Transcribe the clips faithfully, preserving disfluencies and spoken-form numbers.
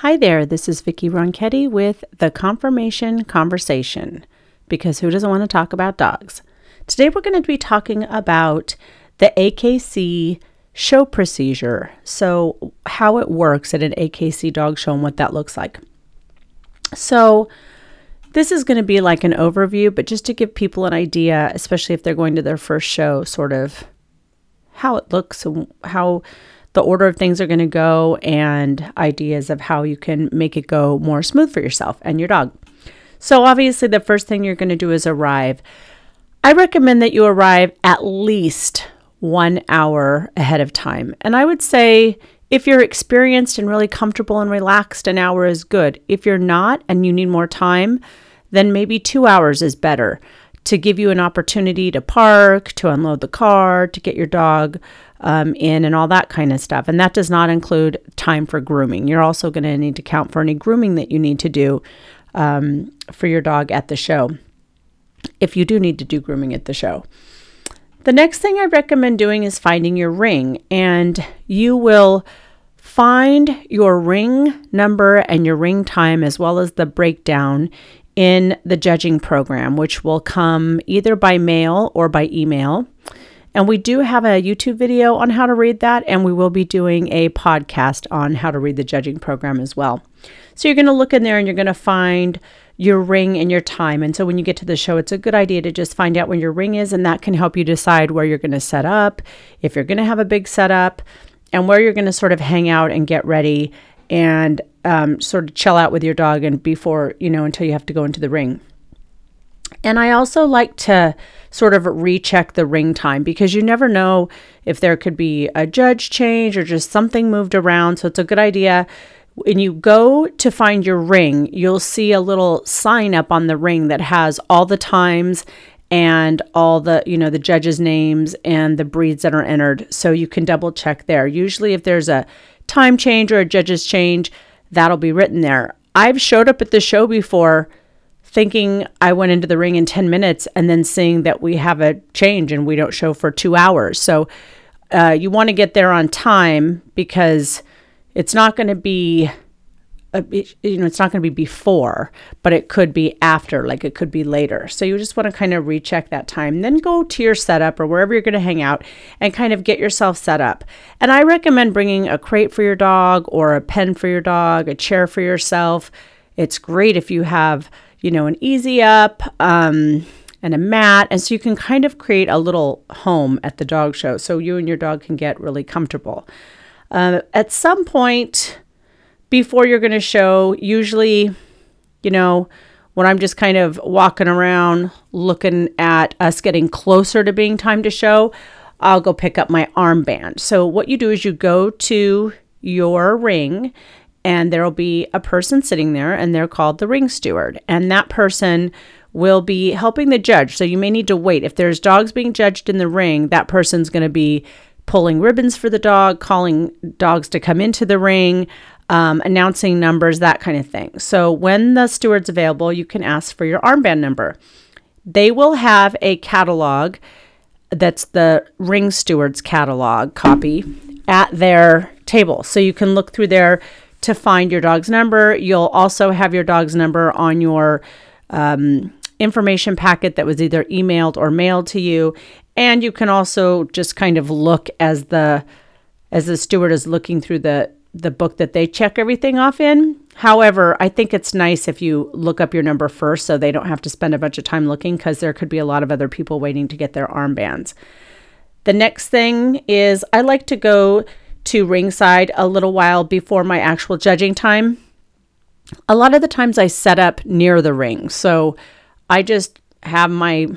Hi there, this is Vicki Ronchetti with The Conformation Conversation, because who doesn't want to talk about dogs? Today we're going to be talking about the A K C show procedure, so how it works at an A K C dog show and what that looks like. So this is going to be like an overview, but just to give people an idea, especially if they're going to their first show, sort of how it looks and how the order of things are going to go, and ideas of how you can make it go more smooth for yourself and your dog. So obviously the first thing you're going to do is arrive. I recommend that you arrive at least one hour ahead of time. And I would say if you're experienced and really comfortable and relaxed, an hour is good. If you're not and you need more time, then maybe two hours is better to give you an opportunity to park, to unload the car, to get your dog um, in and all that kind of stuff. And that does not include time for grooming. You're also going to need to count for any grooming that you need to do um, for your dog at the show, if you do need to do grooming at the show. The next thing I recommend doing is finding your ring, and you will find your ring number and your ring time, as well as the breakdown in the judging program, which will come either by mail or by email. And we do have a YouTube video on how to read that, and we will be doing a podcast on how to read the judging program as well. So you're going to look in there and you're going to find your ring and your time. And so when you get to the show, it's a good idea to just find out when your ring is, and that can help you decide where you're going to set up, if you're going to have a big setup, and where you're going to sort of hang out and get ready and um, sort of chill out with your dog and before, you know, until you have to go into the ring. And I also like to sort of recheck the ring time, because you never know if there could be a judge change or just something moved around. So it's a good idea. When you go to find your ring, you'll see a little sign up on the ring that has all the times and all the, you know, the judges' names and the breeds that are entered. So you can double check there. Usually if there's a time change or a judge's change, that'll be written there. I've showed up at the show before thinking I went into the ring in ten minutes and then seeing that we have a change and we don't show for two hours. So uh, you want to get there on time, because it's not going to be, a, you know, it's not going to be before, but it could be after, like it could be later. So you just want to kind of recheck that time. Then go to your setup or wherever you're going to hang out and kind of get yourself set up. And I recommend bringing a crate for your dog or a pen for your dog, a chair for yourself. It's great if you have, you know, an easy up um, and a mat. And so you can kind of create a little home at the dog show so you and your dog can get really comfortable. Uh, at some point before you're going to show, usually, you know, when I'm just kind of walking around looking at us getting closer to being time to show, I'll go pick up my armband. So what you do is you go to your ring, and there'll be a person sitting there, and they're called the ring steward. And that person will be helping the judge. So you may need to wait. If there's dogs being judged in the ring, that person's going to be pulling ribbons for the dog, calling dogs to come into the ring, um, announcing numbers, that kind of thing. So when the steward's available, you can ask for your armband number. They will have a catalog that's the ring steward's catalog copy at their table. So you can look through there to find your dog's number. You'll also have your dog's number on your um, information packet that was either emailed or mailed to you. And you can also just kind of look as the as the steward is looking through the, the book that they check everything off in. However, I think it's nice if you look up your number first so they don't have to spend a bunch of time looking, because there could be a lot of other people waiting to get their armbands. The next thing is I like to go to ringside a little while before my actual judging time. A lot of the times I set up near the ring. So I just have my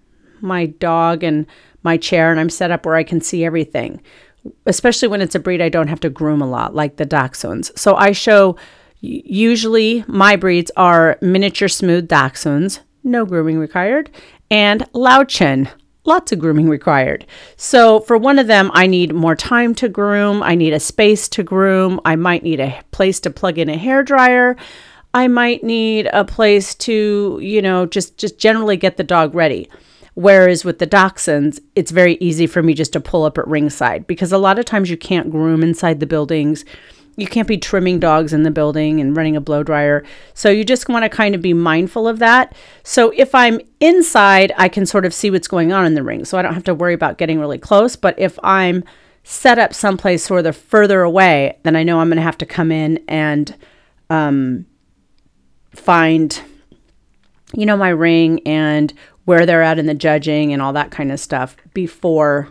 my dog and my chair, and I'm set up where I can see everything, especially when it's a breed I don't have to groom a lot, like the Dachshunds. So I show, usually my breeds are miniature smooth Dachshunds, no grooming required, and Loud Chin, lots of grooming required. So for one of them, I need more time to groom. I need a space to groom. I might need a place to plug in a hairdryer. I might need a place to, you know, just, just generally get the dog ready. Whereas with the Dachshunds, it's very easy for me just to pull up at ringside, because a lot of times you can't groom inside the buildings. you can't be trimming dogs in the building and running a blow dryer. So you just want to kind of be mindful of that. So if I'm inside, I can sort of see what's going on in the ring. So I don't have to worry about getting really close. But if I'm set up someplace sort of further away, then I know I'm going to have to come in and um, find, you know, my ring and where they're at in the judging and all that kind of stuff before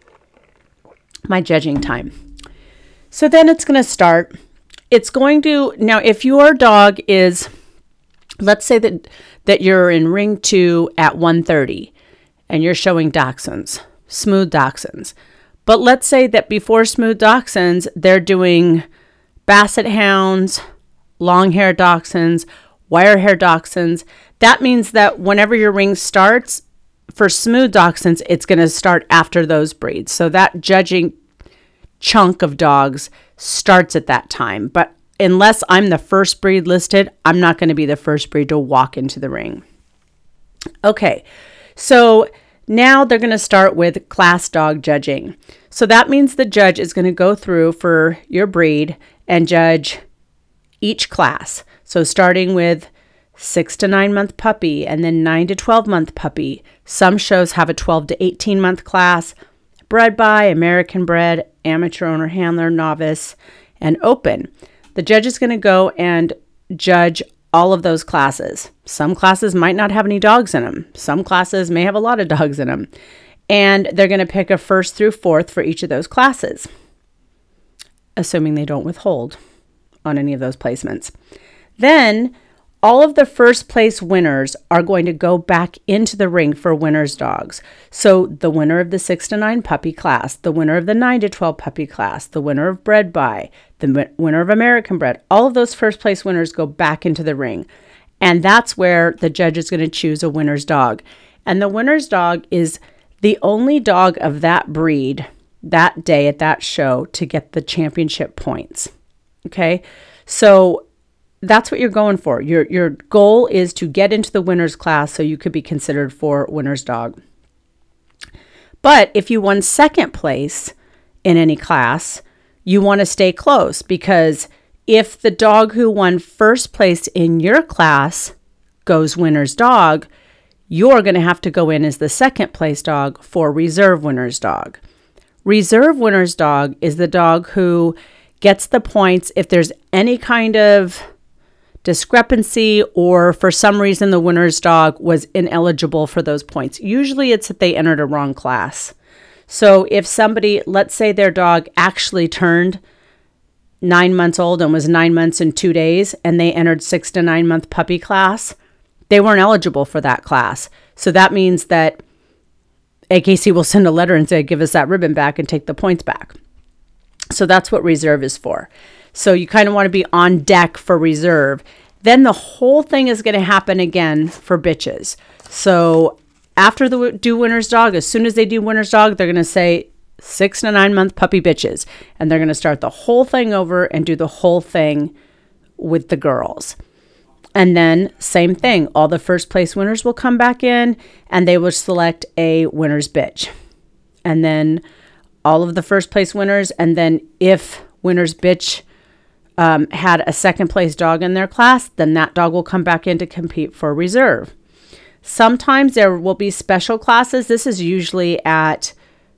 my judging time. So then it's going to start. It's going to, now if your dog is, let's say that, that you're in ring two at one thirty and you're showing dachshunds, smooth dachshunds. But let's say that before smooth dachshunds, they're doing basset hounds, long hair dachshunds, wire hair dachshunds. That means that whenever your ring starts, for smooth dachshunds, it's going to start after those breeds. So that judging chunk of dogs starts at that time. But unless I'm the first breed listed, I'm not going to be the first breed to walk into the ring. Okay, so now they're going to start with class dog judging. So that means the judge is going to go through for your breed and judge each class. So starting with six to nine month puppy and then nine to twelve month puppy. Some shows have a twelve to eighteen month class, bred by, American bred, amateur owner, handler, novice, and open. The judge is going to go and judge all of those classes. Some classes might not have any dogs in them. Some classes may have a lot of dogs in them. And they're going to pick a first through fourth for each of those classes, assuming they don't withhold on any of those placements. Then all of the first place winners are going to go back into the ring for winners dogs. So the winner of the six to nine puppy class, the winner of the nine to twelve puppy class, the winner of bred by, the winner of American bred, all of those first place winners go back into the ring. And that's where the judge is going to choose a winner's dog. And the winner's dog is the only dog of that breed that day at that show to get the championship points. Okay, so that's what you're going for. Your your goal is to get into the winner's class so you could be considered for winner's dog. But if you won second place in any class, you want to stay close, because if the dog who won first place in your class goes winner's dog, you're going to have to go in as the second place dog for reserve winner's dog. Reserve winner's dog is the dog who gets the points if there's any kind of discrepancy or for some reason the winner's dog was ineligible for those points. Usually it's that they entered a wrong class. So if somebody, let's say their dog actually turned nine months old and was nine months and two days and they entered six to nine month puppy class, they weren't eligible for that class. So that means that A K C will send a letter and say, give us that ribbon back and take the points back. So that's what reserve is for. So you kind of want to be on deck for reserve. Then the whole thing is going to happen again for bitches. So after the do winner's dog, as soon as they do winner's dog, they're going to say six to nine month puppy bitches. And they're going to start the whole thing over and do the whole thing with the girls. And then same thing, all the first place winners will come back in and they will select a winner's bitch. And then all of the first place winners. And then if winner's bitch um, had a second place dog in their class, then that dog will come back in to compete for reserve. Sometimes there will be special classes. This is usually at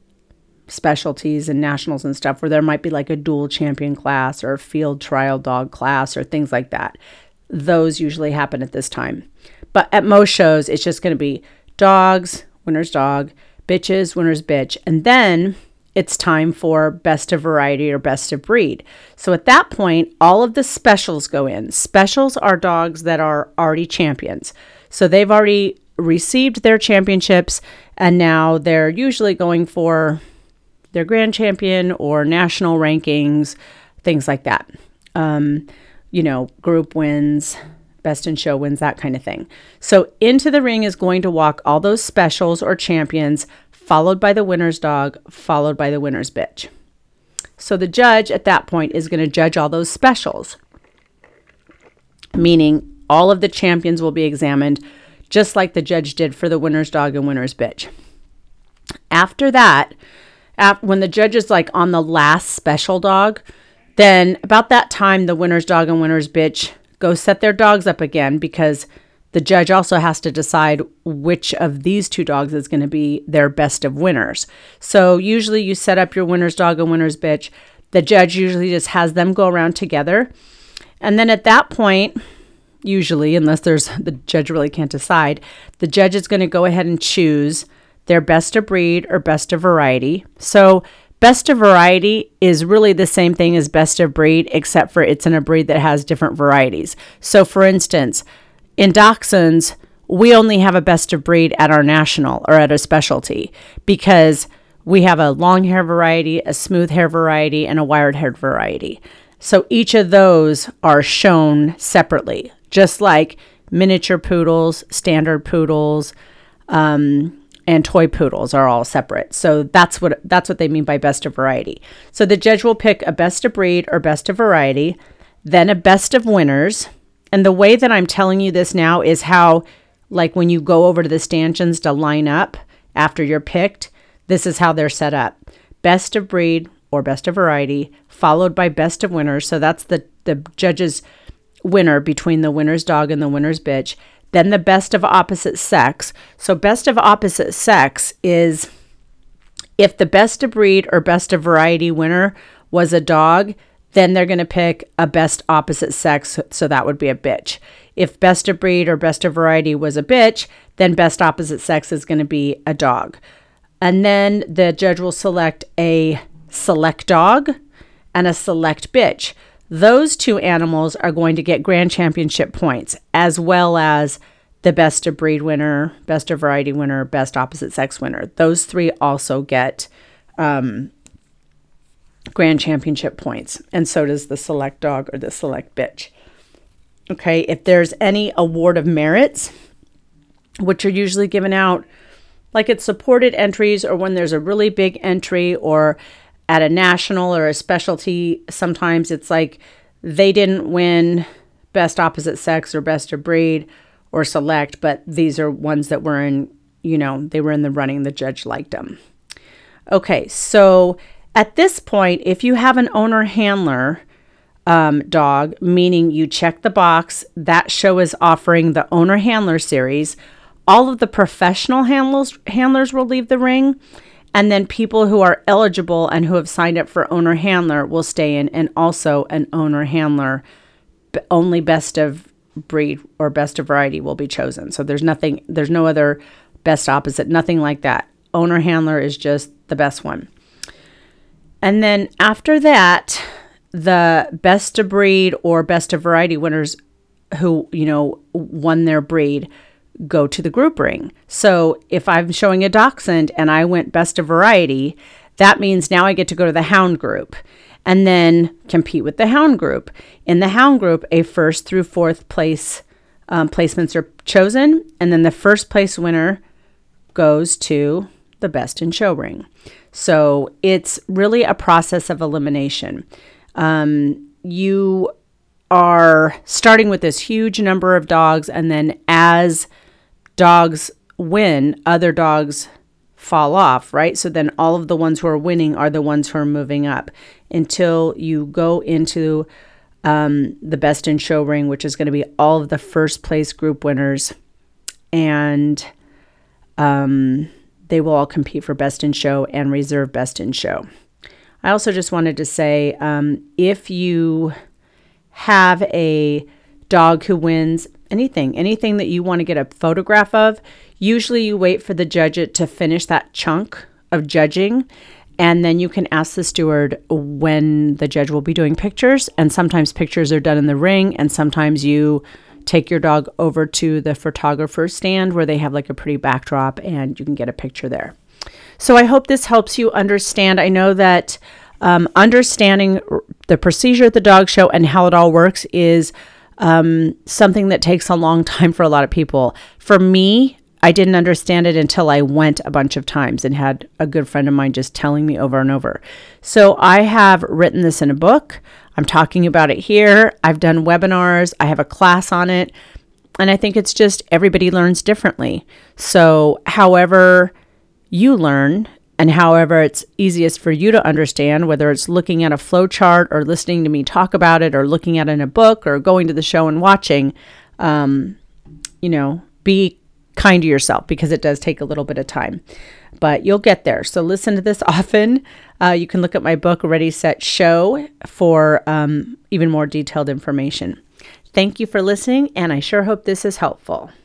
specialties and nationals and stuff where there might be like a dual champion class or a field trial dog class or things like that. Those usually happen at this time. But at most shows, it's just going to be dogs, winner's dog, bitches, winner's bitch. And then it's time for best of variety or best of breed. So at that point, all of the specials go in. Specials are dogs that are already champions. So they've already received their championships and now they're usually going for their grand champion or national rankings, things like that. Um, you know, group wins, best in show wins, that kind of thing. So into the ring is going to walk all those specials or champions, followed by the winner's dog, followed by the winner's bitch. So the judge at that point is going to judge all those specials, meaning all of the champions will be examined just like the judge did for the winner's dog and winner's bitch. After that, after, when the judge is like on the last special dog, Then about that time, the winner's dog and winner's bitch go set their dogs up again, because the judge also has to decide which of these two dogs is going to be their best of winners. So usually you set up your winner's dog and winner's bitch. The judge usually just has them go around together. And then at that point, usually, unless there's the judge really can't decide, the judge is going to go ahead and choose their best of breed or best of variety. So best of variety is really the same thing as best of breed, except for it's in a breed that has different varieties. So for instance, in Dachshunds, we only have a best of breed at our national or at a specialty, because we have a long hair variety, a smooth hair variety, and a wired haired variety. So each of those are shown separately, just like miniature poodles, standard poodles, um, and toy poodles are all separate. So that's what that's what they mean by best of variety. So the judge will pick a best of breed or best of variety, then a best of winners. And the way that I'm telling you this now is how, like when you go over to the stanchions to line up after you're picked, this is how they're set up. Best of breed or best of variety, followed by best of winners. So that's the, the judge's winner between the winner's dog and the winner's bitch. Then the best of opposite sex. So best of opposite sex is if the best of breed or best of variety winner was a dog, then they're going to pick a best opposite sex. So that would be a bitch. If best of breed or best of variety was a bitch, then best opposite sex is going to be a dog. And then the judge will select a select dog and a select bitch. Those two animals are going to get grand championship points, as well as the best of breed winner, best of variety winner, best opposite sex winner. Those three also get um, grand championship points, and so does the select dog or the select bitch. Okay, if there's any award of merits, which are usually given out, like it's supported entries, or when there's a really big entry, or at a national or a specialty, sometimes it's like they didn't win best opposite sex or best of breed or select, but these are ones that were in, you know, they were in the running, the judge liked them. Okay, so at this point, if you have an owner handler um, dog, meaning you check the box, that show is offering the owner handler series. All of the professional handlers, handlers will leave the ring. And then people who are eligible and who have signed up for owner handler will stay in, and also an owner handler, only best of breed or best of variety will be chosen. So there's nothing, there's no other best opposite, nothing like that. Owner handler is just the best one. And then after that, the best of breed or best of variety winners who, you know, won their breed go to the group ring. So if I'm showing a dachshund and I went best of variety, that means now I get to go to the hound group and then compete with the hound group. In the hound group, a first through fourth place um, placements are chosen, and then the first place winner goes to the best in show ring. So it's really a process of elimination. Um, you are starting with this huge number of dogs, and then as dogs win, other dogs fall off, right? So then all of the ones who are winning are the ones who are moving up until you go into um, the best in show ring, which is going to be all of the first place group winners, and um, they will all compete for best in show and reserve best in show. I also just wanted to say, um, if you have a dog who wins anything, anything that you want to get a photograph of, usually you wait for the judge to finish that chunk of judging, and then you can ask the steward when the judge will be doing pictures. And sometimes pictures are done in the ring, and sometimes you take your dog over to the photographer's stand where they have like a pretty backdrop and you can get a picture there. So I hope this helps you understand. I know that um, understanding the procedure at the dog show and how it all works is um, something that takes a long time for a lot of people. For me, I didn't understand it until I went a bunch of times and had a good friend of mine just telling me over and over. So I have written this in a book. I'm talking about it here. I've done webinars. I have a class on it. And I think it's just everybody learns differently. So however you learn and however it's easiest for you to understand, whether it's looking at a flow chart or listening to me talk about it or looking at it in a book or going to the show and watching, um, you know, be kind to yourself because it does take a little bit of time, but you'll get there. So listen to this often. Uh, you can look at my book, Ready, Set, Show, for um, even more detailed information. Thank you for listening, and I sure hope this is helpful.